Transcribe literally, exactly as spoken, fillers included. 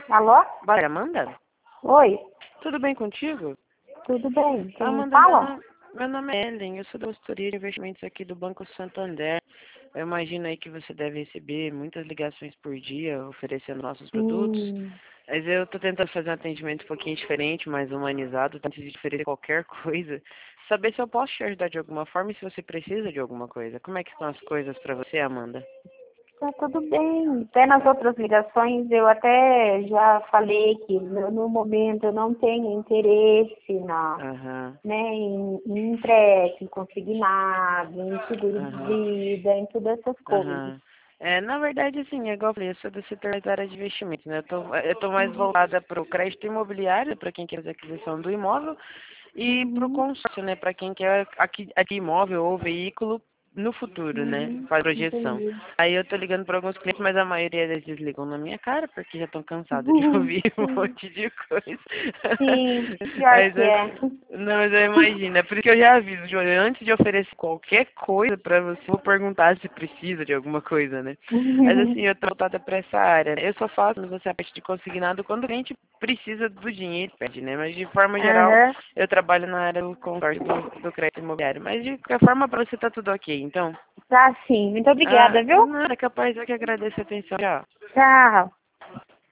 Alô? Vai, Amanda? Oi, Tudo bem contigo? tudo bem? Quem Amanda, meu fala? nome, meu nome é Ellen, eu sou da consultoria de investimentos aqui do Banco Santander. Eu imagino aí que você deve receber muitas ligações por dia oferecendo nossos produtos. Hum, Mas eu estou tentando fazer um atendimento um pouquinho diferente, mais humanizado, antes de oferecer qualquer coisa. Saber se eu posso te ajudar de alguma forma e se você precisa de alguma coisa. Como é que estão as coisas para você, Amanda? tá tudo bem. Até nas outras ligações eu até já falei que no, no momento eu não tenho interesse na, Aham, né, em, em empréstimo consignado, em seguro de aham. vida, em todas essas coisas. Aham. É, na verdade, assim, é igual eu falei, eu sou do setor da área de investimento, né? Eu tô, eu tô mais Uhum. voltada para o crédito imobiliário, para quem quer fazer aquisição do imóvel, e para o Uhum. consórcio, né? Para quem quer aqui, aqui imóvel ou veículo no futuro, né? Uhum. Para projeção. Entendi. Aí eu tô ligando para alguns clientes, mas a maioria deles ligam na minha cara, porque já estão cansados de ouvir um Sim, monte de coisa. sim, pior Mas que é. assim, não, mas eu imagino. É por isso que eu já aviso, Júlia, antes de oferecer qualquer coisa pra você, eu vou perguntar se precisa de alguma coisa, né? Mas assim, eu tô voltada pra essa área. Eu só faço você a parte de consignado quando o cliente precisa do dinheiro, pede, né? Mas de forma geral, Aham. eu trabalho na área do consórcio do, do crédito imobiliário. Mas de qualquer forma, pra você tá tudo ok, então. Tá sim. Muito Ah, obrigada, viu? nada, capaz, eu que agradeço a atenção. Tchau. Tchau.